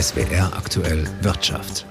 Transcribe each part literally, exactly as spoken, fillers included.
S W R aktuell Wirtschaft.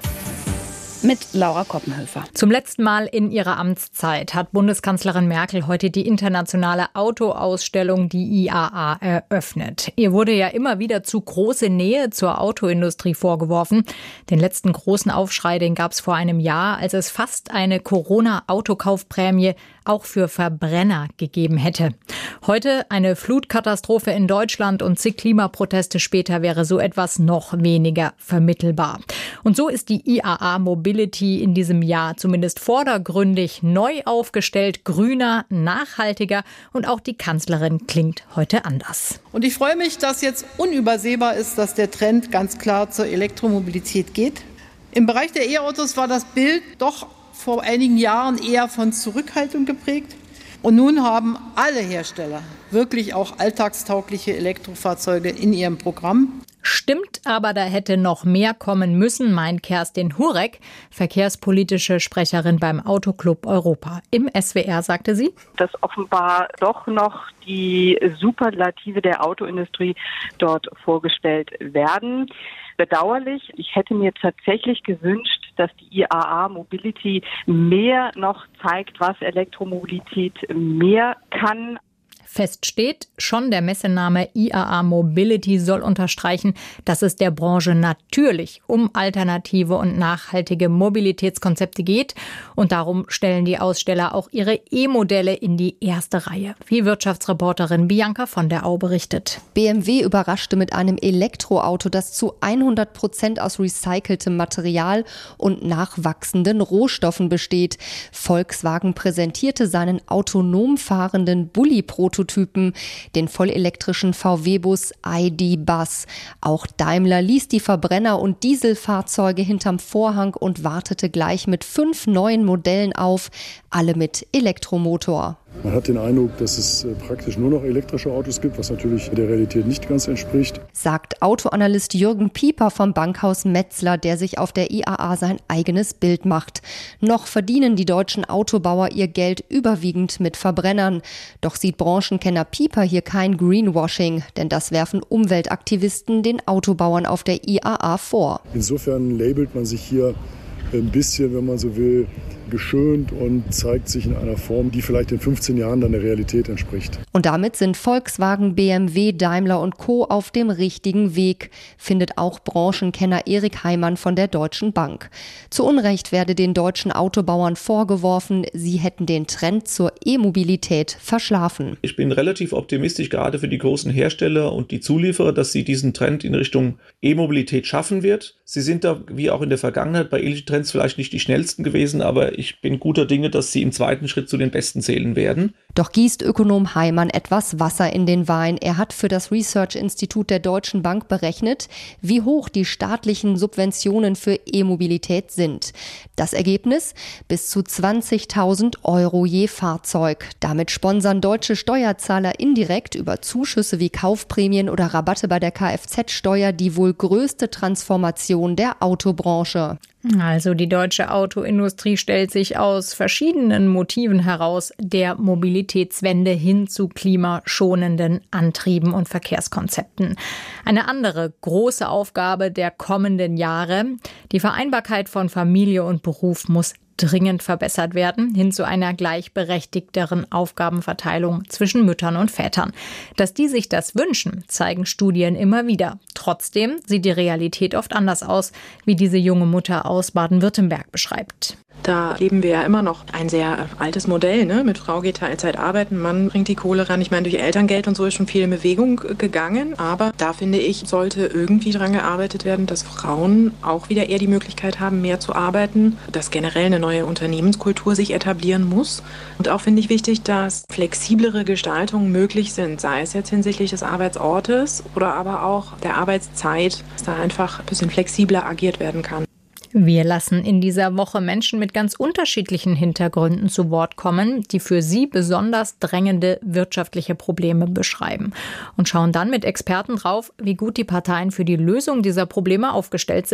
Mit Laura Koppenhöfer. Zum letzten Mal in ihrer Amtszeit hat Bundeskanzlerin Merkel heute die internationale Autoausstellung, die I A A, eröffnet. Ihr wurde ja immer wieder zu große Nähe zur Autoindustrie vorgeworfen. Den letzten großen Aufschrei, den gab es vor einem Jahr, als es fast eine Corona-Autokaufprämie auch für Verbrenner gegeben hätte. Heute eine Flutkatastrophe in Deutschland und zig Klimaproteste später wäre so etwas noch weniger vermittelbar. Und so ist die I A A Mobility in diesem Jahr zumindest vordergründig neu aufgestellt, grüner, nachhaltiger und auch die Kanzlerin klingt heute anders. Und ich freue mich, dass jetzt unübersehbar ist, dass der Trend ganz klar zur Elektromobilität geht. Im Bereich der E-Autos war das Bild doch vor einigen Jahren eher von Zurückhaltung geprägt. Und nun haben alle Hersteller wirklich auch alltagstaugliche Elektrofahrzeuge in ihrem Programm. Stimmt, aber da hätte noch mehr kommen müssen, meint Kerstin Hurek, verkehrspolitische Sprecherin beim Autoclub Europa. Im S W R sagte sie, dass offenbar doch noch die Superlative der Autoindustrie dort vorgestellt werden. Bedauerlich. Ich hätte mir tatsächlich gewünscht, dass die I A A Mobility mehr noch zeigt, was Elektromobilität mehr kann. Fest steht, schon der Messename I A A Mobility soll unterstreichen, dass es der Branche natürlich um alternative und nachhaltige Mobilitätskonzepte geht. Und darum stellen die Aussteller auch ihre E-Modelle in die erste Reihe, wie Wirtschaftsreporterin Bianca von der Au berichtet. B M W überraschte mit einem Elektroauto, das zu hundert Prozent aus recyceltem Material und nachwachsenden Rohstoffen besteht. Volkswagen präsentierte seinen autonom fahrenden Bulli-Prototypen, den vollelektrischen V W-Bus I D-Bus. Auch Daimler ließ die Verbrenner- und Dieselfahrzeuge hinterm Vorhang und wartete gleich mit fünf neuen Modellen auf, alle mit Elektromotor. Man hat den Eindruck, dass es praktisch nur noch elektrische Autos gibt, was natürlich der Realität nicht ganz entspricht. Sagt Autoanalyst Jürgen Pieper vom Bankhaus Metzler, der sich auf der I A A sein eigenes Bild macht. Noch verdienen die deutschen Autobauer ihr Geld überwiegend mit Verbrennern. Doch sieht Branchenkenner Pieper hier kein Greenwashing, denn das werfen Umweltaktivisten den Autobauern auf der I A A vor. Insofern labelt man sich hier ein bisschen, wenn man so will, geschönt und zeigt sich in einer Form, die vielleicht in fünfzehn Jahren dann der Realität entspricht. Und damit sind Volkswagen, B M W, Daimler und Co. auf dem richtigen Weg, findet auch Branchenkenner Erik Heimann von der Deutschen Bank. Zu Unrecht werde den deutschen Autobauern vorgeworfen, sie hätten den Trend zur E-Mobilität verschlafen. Ich bin relativ optimistisch, gerade für die großen Hersteller und die Zulieferer, dass sie diesen Trend in Richtung E-Mobilität schaffen wird. Sie sind da, wie auch in der Vergangenheit, bei ähnlichen Trends vielleicht nicht die schnellsten gewesen, aber ich bin guter Dinge, dass sie im zweiten Schritt zu den Besten zählen werden. Doch gießt Ökonom Heimann etwas Wasser in den Wein. Er hat für das Research-Institut der Deutschen Bank berechnet, wie hoch die staatlichen Subventionen für E-Mobilität sind. Das Ergebnis? Bis zu zwanzigtausend Euro je Fahrzeug. Damit sponsern deutsche Steuerzahler indirekt über Zuschüsse wie Kaufprämien oder Rabatte bei der Kfz-Steuer die wohl größte Transformation der Autobranche. Also die deutsche Autoindustrie stellt sich aus verschiedenen Motiven heraus der Mobilitätswende hin zu klimaschonenden Antrieben und Verkehrskonzepten. Eine andere große Aufgabe der kommenden Jahre, die Vereinbarkeit von Familie und Beruf muss dringend verbessert werden, hin zu einer gleichberechtigteren Aufgabenverteilung zwischen Müttern und Vätern. Dass die sich das wünschen, zeigen Studien immer wieder. Trotzdem sieht die Realität oft anders aus, wie diese junge Mutter aus Baden-Württemberg beschreibt. Da leben wir ja immer noch ein sehr altes Modell, ne? Mit Frau geht Teilzeit arbeiten, Mann bringt die Kohle ran. Ich meine, durch Elterngeld und so ist schon viel in Bewegung gegangen. Aber da, finde ich, sollte irgendwie dran gearbeitet werden, dass Frauen auch wieder eher die Möglichkeit haben, mehr zu arbeiten. Dass generell eine neue Unternehmenskultur sich etablieren muss. Und auch finde ich wichtig, dass flexiblere Gestaltungen möglich sind. Sei es jetzt hinsichtlich des Arbeitsortes oder aber auch der Arbeitszeit, dass da einfach ein bisschen flexibler agiert werden kann. Wir lassen in dieser Woche Menschen mit ganz unterschiedlichen Hintergründen zu Wort kommen, die für sie besonders drängende wirtschaftliche Probleme beschreiben. Und schauen dann mit Experten drauf, wie gut die Parteien für die Lösung dieser Probleme aufgestellt sind.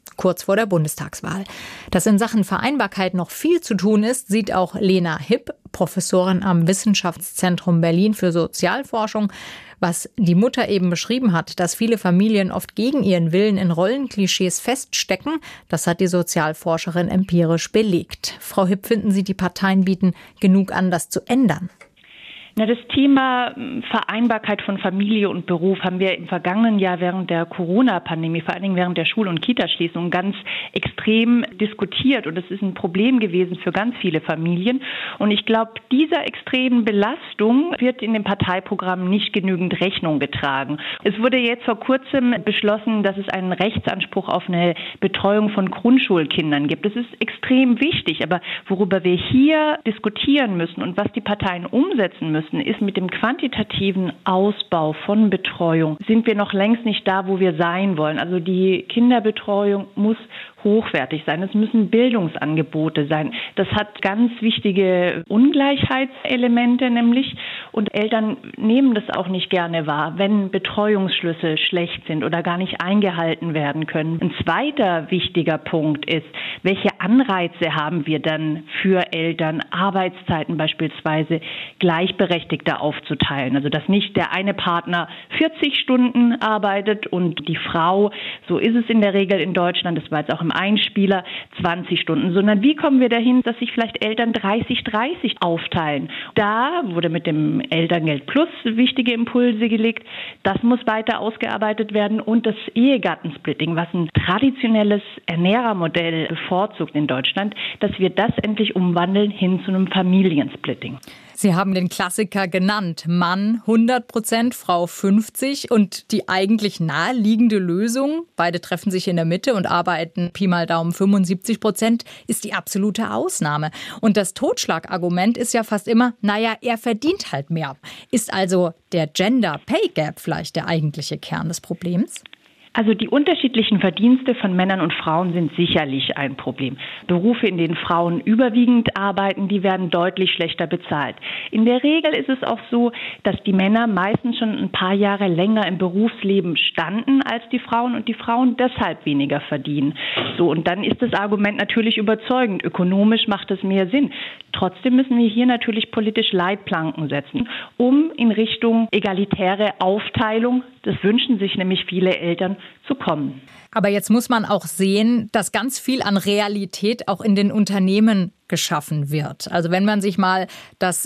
kurz vor der Bundestagswahl. Dass in Sachen Vereinbarkeit noch viel zu tun ist, sieht auch Lena Hipp, Professorin am Wissenschaftszentrum Berlin für Sozialforschung. Was die Mutter eben beschrieben hat, dass viele Familien oft gegen ihren Willen in Rollenklischees feststecken, das hat die Sozialforscherin empirisch belegt. Frau Hipp, finden Sie, die Parteien bieten genug an, das zu ändern? Na, das Thema Vereinbarkeit von Familie und Beruf haben wir im vergangenen Jahr während der Corona-Pandemie, vor allen Dingen während der Schul- und Kitaschließung, ganz extrem diskutiert. Und es ist ein Problem gewesen für ganz viele Familien. Und ich glaube, dieser extremen Belastung wird in dem Parteiprogramm nicht genügend Rechnung getragen. Es wurde jetzt vor kurzem beschlossen, dass es einen Rechtsanspruch auf eine Betreuung von Grundschulkindern gibt. Das ist extrem wichtig. Aber worüber wir hier diskutieren müssen und was die Parteien umsetzen müssen, ist mit dem quantitativen Ausbau von Betreuung, sind wir noch längst nicht da, wo wir sein wollen. Also die Kinderbetreuung muss hochwertig sein. Es müssen Bildungsangebote sein. Das hat ganz wichtige Ungleichheitselemente nämlich. Und Eltern nehmen das auch nicht gerne wahr, wenn Betreuungsschlüsse schlecht sind oder gar nicht eingehalten werden können. Ein zweiter wichtiger Punkt ist, welche Anreize haben wir dann für Eltern, Arbeitszeiten beispielsweise gleichberechtigter aufzuteilen. Also dass nicht der eine Partner vierzig Stunden arbeitet und die Frau, so ist es in der Regel in Deutschland, das war jetzt auch im Einspieler, zwanzig Stunden, sondern wie kommen wir dahin, dass sich vielleicht Eltern dreißig dreißig aufteilen. Da wurde mit dem Elterngeld Plus wichtige Impulse gelegt. Das muss weiter ausgearbeitet werden und das Ehegattensplitting, was ein traditionelles Ernährermodell bevorzugt in Deutschland, dass wir das endlich umwandeln hin zu einem Familiensplitting. Sie haben den Klassiker genannt. Mann hundert Prozent, Frau fünfzig. Und die eigentlich naheliegende Lösung, beide treffen sich in der Mitte und arbeiten Pi mal Daumen fünfundsiebzig Prozent, ist die absolute Ausnahme. Und das Totschlagargument ist ja fast immer, naja, er verdient halt mehr. Ist also der Gender Pay Gap vielleicht der eigentliche Kern des Problems? Also die unterschiedlichen Verdienste von Männern und Frauen sind sicherlich ein Problem. Berufe, in denen Frauen überwiegend arbeiten, die werden deutlich schlechter bezahlt. In der Regel ist es auch so, dass die Männer meistens schon ein paar Jahre länger im Berufsleben standen als die Frauen und die Frauen deshalb weniger verdienen. So, und dann ist das Argument natürlich überzeugend. Ökonomisch macht es mehr Sinn. Trotzdem müssen wir hier natürlich politisch Leitplanken setzen, um in Richtung egalitäre Aufteilung, das wünschen sich nämlich viele Eltern, zu kommen. Aber jetzt muss man auch sehen, dass ganz viel an Realität auch in den Unternehmen geschaffen wird. Also wenn man sich mal das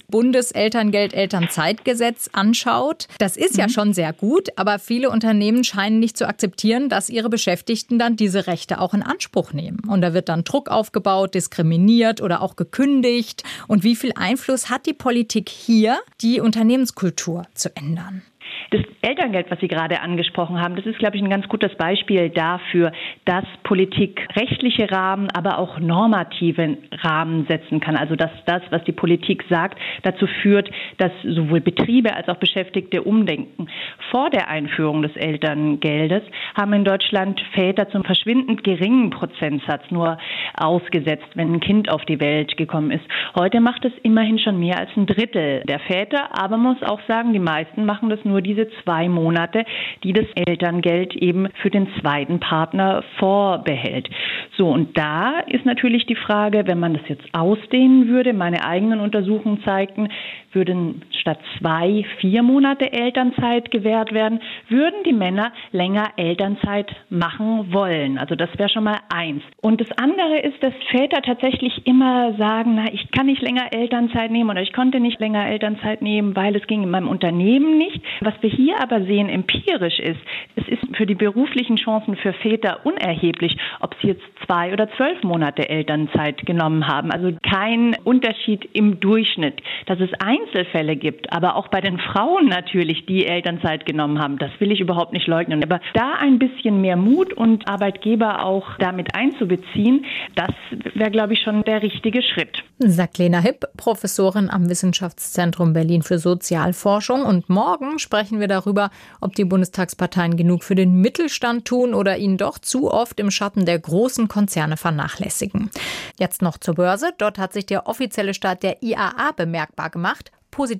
Bundeselterngeld-Elternzeitgesetz anschaut, das ist mhm. ja schon sehr gut, aber viele Unternehmen scheinen nicht zu akzeptieren, dass ihre Beschäftigten dann diese Rechte auch in Anspruch nehmen. Und da wird dann Druck aufgebaut, diskriminiert oder auch gekündigt. Und wie viel Einfluss hat die Politik hier, die Unternehmenskultur zu ändern? Das Elterngeld, was Sie gerade angesprochen haben, das ist, glaube ich, ein ganz gutes Beispiel dafür, dass Politik rechtliche Rahmen, aber auch normative Rahmen setzen kann. Also dass das, was die Politik sagt, dazu führt, dass sowohl Betriebe als auch Beschäftigte umdenken. Vor der Einführung des Elterngeldes haben in Deutschland Väter zum verschwindend geringen Prozentsatz nur ausgesetzt, wenn ein Kind auf die Welt gekommen ist. Heute macht es immerhin schon mehr als ein Drittel der Väter, aber man muss auch sagen, die meisten machen das nur diese zwei Monate, die das Elterngeld eben für den zweiten Partner vorbehält. So, und da ist natürlich die Frage, wenn man das jetzt ausdehnen würde, meine eigenen Untersuchungen zeigten, würden statt zwei, vier Monate Elternzeit gewährt werden, würden die Männer länger Elternzeit machen wollen. Also das wäre schon mal eins. Und das andere ist, dass Väter tatsächlich immer sagen, na, ich kann nicht länger Elternzeit nehmen oder ich konnte nicht länger Elternzeit nehmen, weil es ging in meinem Unternehmen nicht. Was wir hier aber sehen empirisch ist, es ist für die beruflichen Chancen für Väter unerheblich, ob sie jetzt zwei oder zwölf Monate Elternzeit genommen haben. Also kein Unterschied im Durchschnitt. Dass es Einzelfälle gibt, aber auch bei den Frauen natürlich, die Elternzeit genommen haben, das will ich überhaupt nicht leugnen. Aber da ein bisschen mehr Mut und Arbeitgeber auch damit einzubeziehen, das wäre, glaube ich, schon der richtige Schritt. Sagt Lena Hipp, Professorin am Wissenschaftszentrum Berlin für Sozialforschung. Und morgen sprechen wir darüber, ob die Bundestagsparteien genug für den Mittelstand tun oder ihn doch zu oft im Schatten der großen Konzerne vernachlässigen. Jetzt noch zur Börse. Dort hat sich der offizielle Start der I A A bemerkbar gemacht. Positiv wie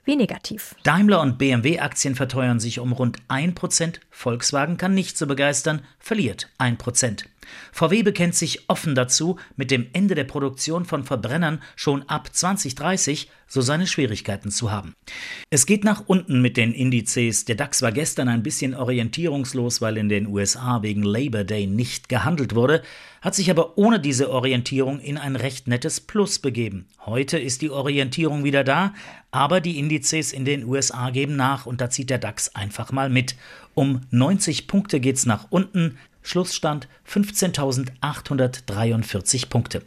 wie negativ. Daimler- und B M W-Aktien verteuern sich um rund ein Prozent. Volkswagen kann nicht so begeistern, verliert ein Prozent. V W bekennt sich offen dazu, mit dem Ende der Produktion von Verbrennern schon ab zwanzig dreißig so seine Schwierigkeiten zu haben. Es geht nach unten mit den Indizes. Der DAX war gestern ein bisschen orientierungslos, weil in den U S A wegen Labor Day nicht gehandelt wurde, hat sich aber ohne diese Orientierung in ein recht nettes Plus begeben. Heute ist die Orientierung wieder da, aber die Indizes in den U S A geben nach und da zieht der DAX einfach mal mit. Um neunzig Punkte geht's nach unten. Schlussstand fünfzehntausendachthundertdreiundvierzig Punkte.